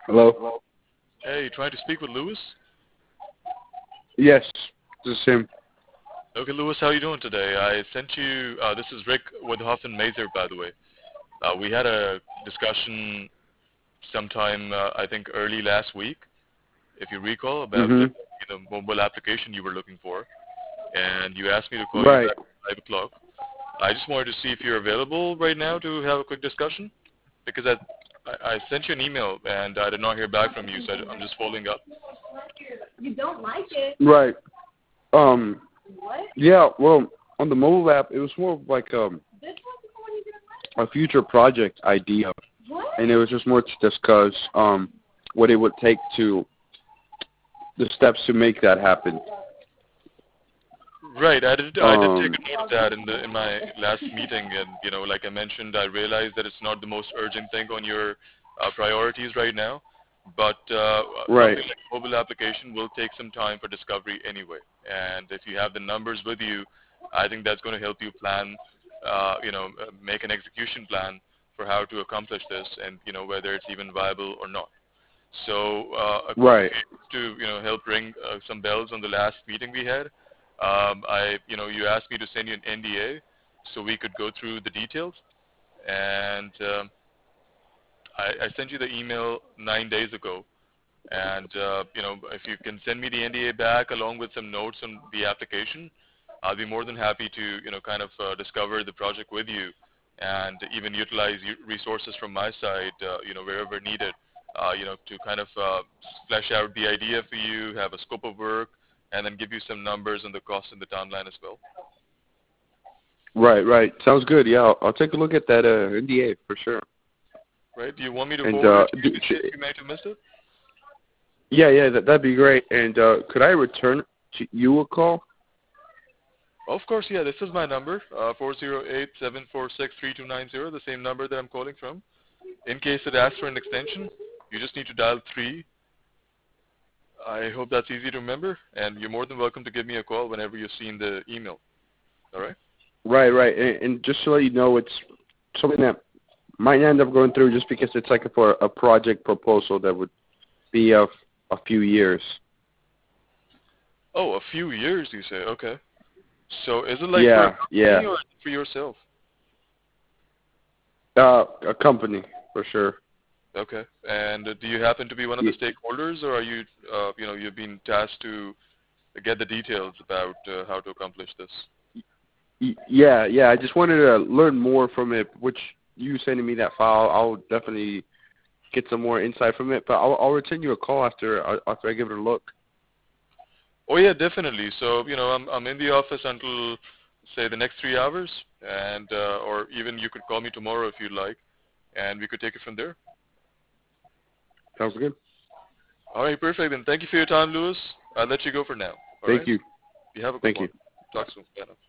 Hello? Hey, trying to speak with Lewis? Yes, this is him. Okay, Lewis, how are you doing today? I sent you, this is Rick with Huffman Mazer, by the way. We had a discussion sometime, I think, early last week, if you recall, about Mm-hmm. the mobile application you were looking for, and you asked me to call you Right. back at 5 o'clock. I just wanted to see if you're available right now to have a quick discussion, because I sent you an email, and I did not hear back from you, so I'm just following up. You don't like it. Right. What? Yeah, well, on the mobile app, it was more of like This one's the one you didn't like? a future project idea, What? and it was just more to discuss what it would take to, the steps to make that happen. Right, I did take a note of that in my last meeting, and like I mentioned, I realized that it's not the most urgent thing on your priorities right now, but Right. something like mobile application will take some time for discovery anyway. And if you have the numbers with you, I think that's going to help you plan, make an execution plan for how to accomplish this, and whether it's even viable or not. So a quick Right. favor to help ring some bells on the last meeting we had. You asked me to send you an NDA so we could go through the details, and I sent you the email 9 days ago. And if you can send me the NDA back along with some notes on the application, I'll be more than happy to kind of discover the project with you, and even utilize resources from my side, wherever needed, to kind of flesh out the idea for you, have a scope of work, and then give you some numbers on the cost and the timeline as well. Right, right. Sounds good. Yeah, I'll take a look at that NDA for sure. Right? Do you want me to And forward it to you in case you might have missed it? yeah, that'd be great. And could I return to you a call? Of course, yeah. This is my number, 408-746-3290, the same number that I'm calling from. In case it asks for an extension, you just need to dial 3. I hope that's easy to remember, and you're more than welcome to give me a call whenever you've seen the email. All right? Right, right. And just to let you know, it's something that might end up going through just because it's like for a project proposal that would be of a few years. Oh, a few years, you say? Okay. So is it like for a Yeah, company yeah. or for yourself? A company for sure. Okay. And do you happen to be one of the stakeholders, or are you, you've been tasked to get the details about how to accomplish this? Yeah, yeah. I just wanted to learn more from it. Which you sending me that file, I'll definitely get some more insight from it. But I'll return you a call after I give it a look. Oh yeah, definitely. So I'm in the office until say the next 3 hours, and or even you could call me tomorrow if you'd like, and we could take it from there. Sounds good. All right, perfect. Then thank you for your time, Lewis. I'll let you go for now. All Thank right. you. You have a good Thank one. you. Talk soon. Bye now.